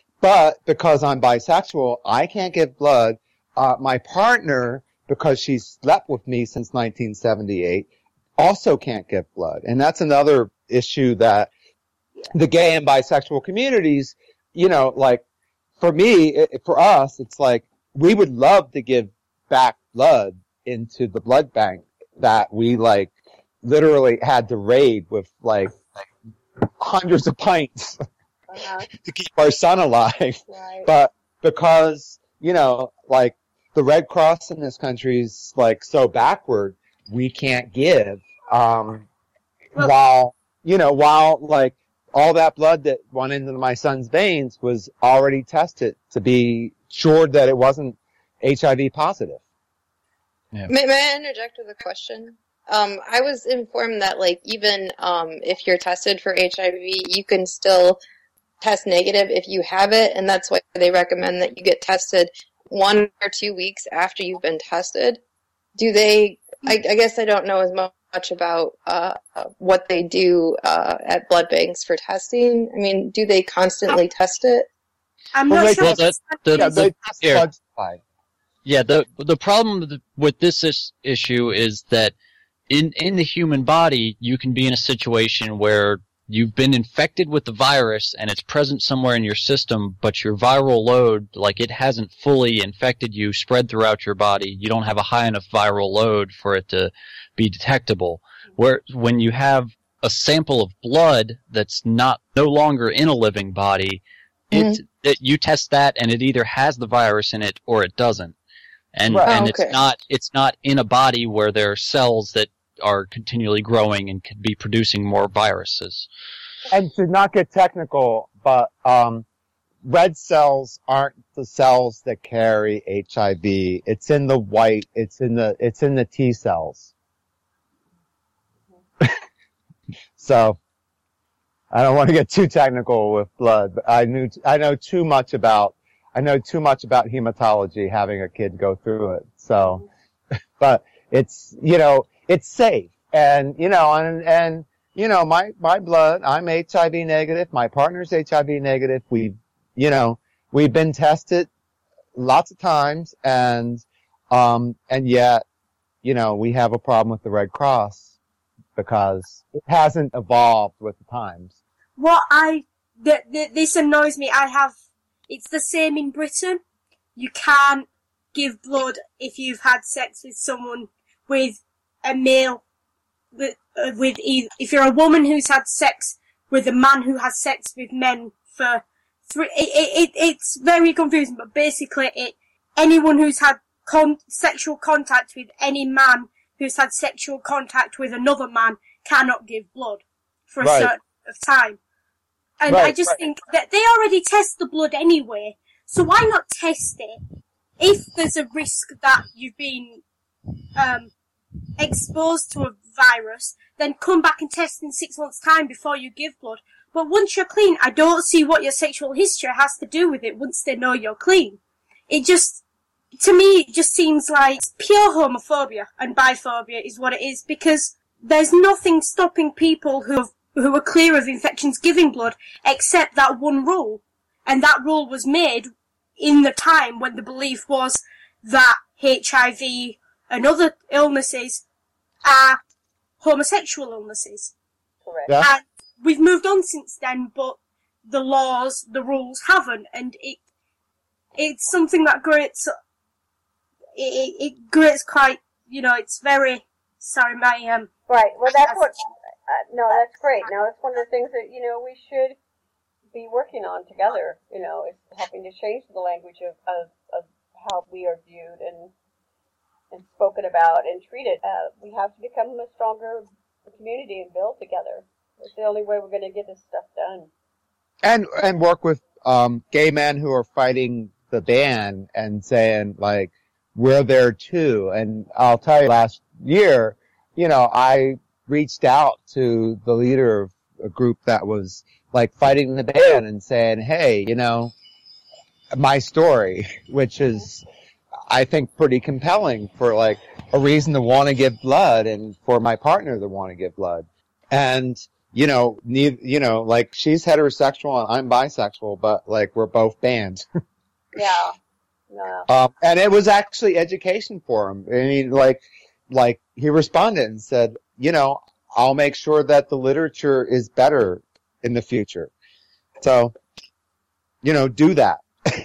but because I'm bisexual, I can't give blood. Uh, my partner, because she's slept with me since nineteen seventy-eight, also can't give blood. And that's another issue that the gay and bisexual communities, you know, like, for me, it, for us, it's like, we would love to give back blood into the blood bank that we, like, literally had to raid with, like, hundreds of pints uh-huh. to keep our son alive. Right. But because, you know, like, the Red Cross in this country is, like, so backward, we can't give. Um, Well- while, you know, while, like, all that blood that went into my son's veins was already tested to be sure that it wasn't H I V positive. Yeah. May, may I interject with a question? Um, I was informed that, like, even um, if you're tested for H I V, you can still test negative if you have it, and that's why they recommend that you get tested one or two weeks after you've been tested. Do they, I, I guess I don't know as much about uh, what they do uh, at blood banks for testing. I mean, do they constantly test it? I'm Well, not they sure. Well, that, the, Yeah, the, they test here. blood supply. Yeah, the the problem with, with this is, issue is that in in the human body, you can be in a situation where you've been infected with the virus and it's present somewhere in your system, but your viral load, like it hasn't fully infected you, spread throughout your body. You don't have a high enough viral load for it to be detectable. Where when you have a sample of blood that's not no longer in a living body, it, it you test that and it either has the virus in it or it doesn't. And Right. and Oh, okay. it's not it's not in a body where there are cells that are continually growing and could be producing more viruses. And to not get technical, but um, red cells aren't the cells that carry H I V. It's in the white. It's in the it's in the T cells. So I don't want to get too technical with blood, but I knew I know too much about I know too much about hematology having a kid go through it. So, but it's you know it's safe, and you know and and. You know, my, my blood, I'm H I V negative. My partner's H I V negative. We've, you know, we've been tested lots of times and, um, and yet, you know, we have a problem with the Red Cross because it hasn't evolved with the times. What I, th- th- this annoys me. I have, it's the same in Britain. You can't give blood if you've had sex with someone with a male with, uh, with either, if you're a woman who's had sex with a man who has sex with men for three, it, it, it it's very confusing, but basically it, anyone who's had con- sexual contact with any man who's had sexual contact with another man cannot give blood for a Right. certain amount of time. And Right, I just right. think that they already test the blood anyway, so why not test it? If there's a risk that you've been, um, exposed to a virus, then come back and test in six months' time before you give blood. But once you're clean, I don't see what your sexual history has to do with it once they know you're clean. It just, to me, it just seems like pure homophobia and biphobia is what it is, because there's nothing stopping people who have, who are clear of infections giving blood except that one rule. And that rule was made in the time when the belief was that H I V and other illnesses are homosexual illnesses. Correct. Yeah. And we've moved on since then, but the laws, the rules haven't, and it it's something that grates, it, it, it grates quite, you know, it's very, sorry, my, um... Right. Well, that's what. Uh, no, that's great. Now, it's one of the things that you know we should be working on together. You know, is helping to change the language of of, of how we are viewed and and spoken about and treated. Uh, we have to become a stronger community and build together. It's the only way we're going to get this stuff done. And, and work with, um, gay men who are fighting the ban and saying, like, we're there too. And I'll tell you, last year, you know, I reached out to the leader of a group that was, like, fighting the ban and saying, hey, you know, my story, which is, I think, pretty compelling for, like, a reason to want to give blood and for my partner to want to give blood. And, you know, need, you know, like, she's heterosexual and I'm bisexual, but, like, we're both banned. Yeah. No. Um, and it was actually education for him. I mean, like, like, he responded and said, you know, I'll make sure that the literature is better in the future. So, you know, do that.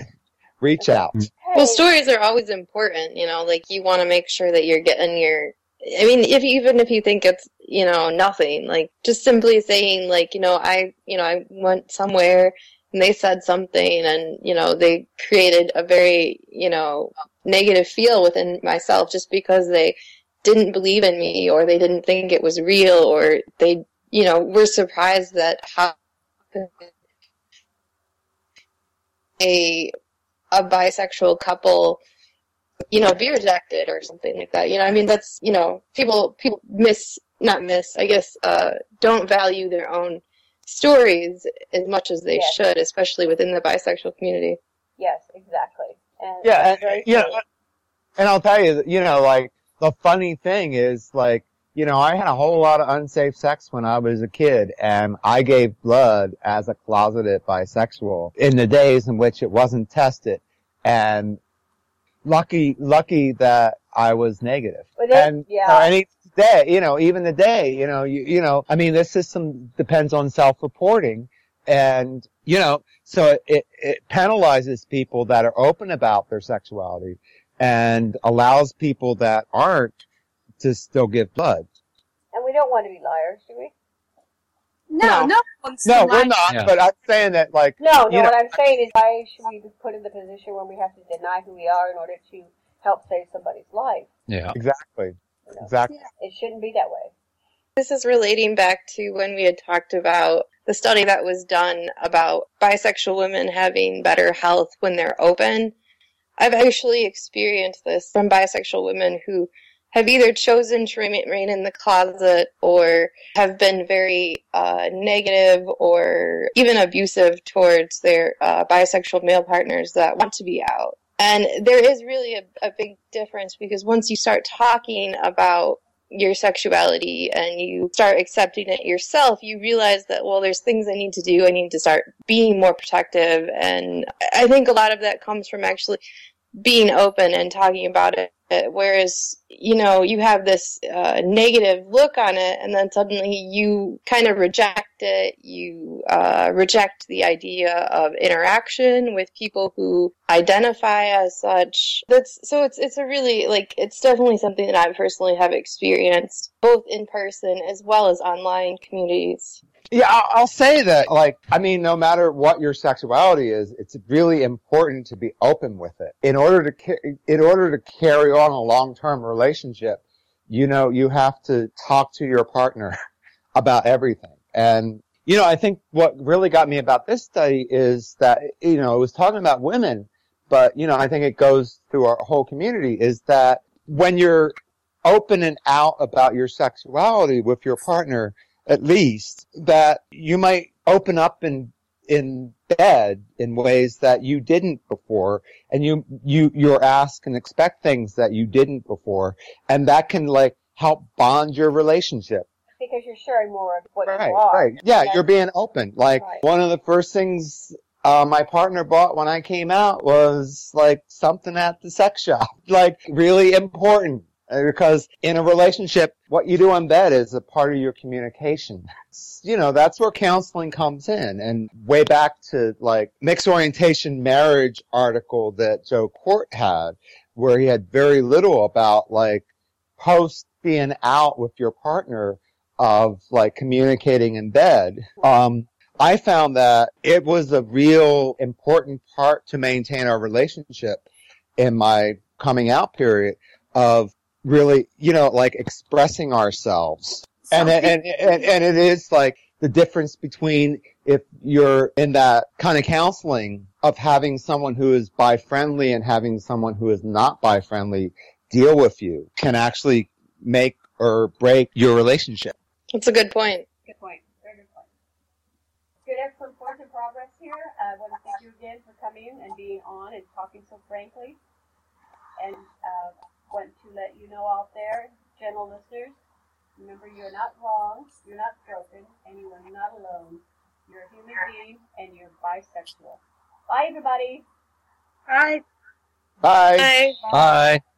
Reach out. Well, stories are always important, you know, like you want to make sure that you're getting your, I mean, if even if you think it's, you know, nothing, like just simply saying like, you know, I, you know, I went somewhere and they said something and, you know, they created a very, you know, negative feel within myself just because they didn't believe in me or they didn't think it was real or they, you know, were surprised that how a a bisexual couple, you know, be rejected or something like that. You know, I mean, that's, you know, people, people miss, not miss, I guess, uh, don't value their own stories as much as they Yes. should, especially within the bisexual community. Yes, exactly. And Yeah, that's and, very you true. know, and I'll tell you, you know, like, the funny thing is, like, you know, I had a whole lot of unsafe sex when I was a kid, and I gave blood as a closeted bisexual in the days in which it wasn't tested. And lucky, lucky that I was negative. But then- and, yeah. uh, and even today, you know, even today, you know, you, you know, I mean, this system depends on self-reporting, and, you know, so it, it, it penalizes people that are open about their sexuality and allows people that aren't to still give blood. And we don't want to be liars, do we? No, No. no one wants No, to we're lie. not, Yeah. but I'm saying that, like, No, no, you know, what I'm saying is why should we be put in the position when we have to deny who we are in order to help save somebody's life? Yeah. exactly, You know? exactly. It shouldn't be that way. This is relating back to when we had talked about the study that was done about bisexual women having better health when they're open. I've actually experienced this from bisexual women who have either chosen to remain in the closet or have been very uh, negative or even abusive towards their uh, bisexual male partners that want to be out. And there is really a, a big difference because once you start talking about your sexuality and you start accepting it yourself, you realize that, well, there's things I need to do. I need to start being more protective. And I think a lot of that comes from actually being open and talking about it. Whereas, you know, you have this uh, negative look on it, and then suddenly you kind of reject it. You uh, reject the idea of interaction with people who identify as such. That's so it's it's a really like it's definitely something that I personally have experienced both in person as well as online communities. Yeah, I'll, I'll say that, like, I mean, no matter what your sexuality is, it's really important to be open with it. In order to, ca- in order to carry on a long-term relationship, you know, you have to talk to your partner about everything. And, you know, I think what really got me about this study is that, you know, it was talking about women, but, you know, I think it goes through our whole community, is that when you're open and out about your sexuality with your partner, at least, that you might open up in in bed in ways that you didn't before, and you you you're asked and expect things that you didn't before, and that can like help bond your relationship. Because you're sharing more of what Right, you are. right. Yeah, And you're being open. Like Right. one of the first things uh my partner bought when I came out was like something at the sex shop. Like really important. Because in a relationship, what you do in bed is a part of your communication. You know, that's where counseling comes in. And way back to like mixed orientation marriage article that Joe Court had, where he had very little about like post being out with your partner of like communicating in bed. Um, I found that it was a real important part to maintain our relationship in my coming out period of really, you know, like expressing ourselves. And, and, and, and it is like the difference between if you're in that kind of counseling of having someone who is bi-friendly and having someone who is not bi-friendly deal with you can actually make or break your relationship. That's a good point. Good point. Very good point. Good, excellent point and progress here. I want to thank you again for coming and being on and talking so frankly. And uh, want to let you know out there, gentle listeners, remember you're not wrong, you're not broken, and you are not alone. You're a human being, and you're bisexual. Bye, everybody. Right. Bye. Bye. Bye.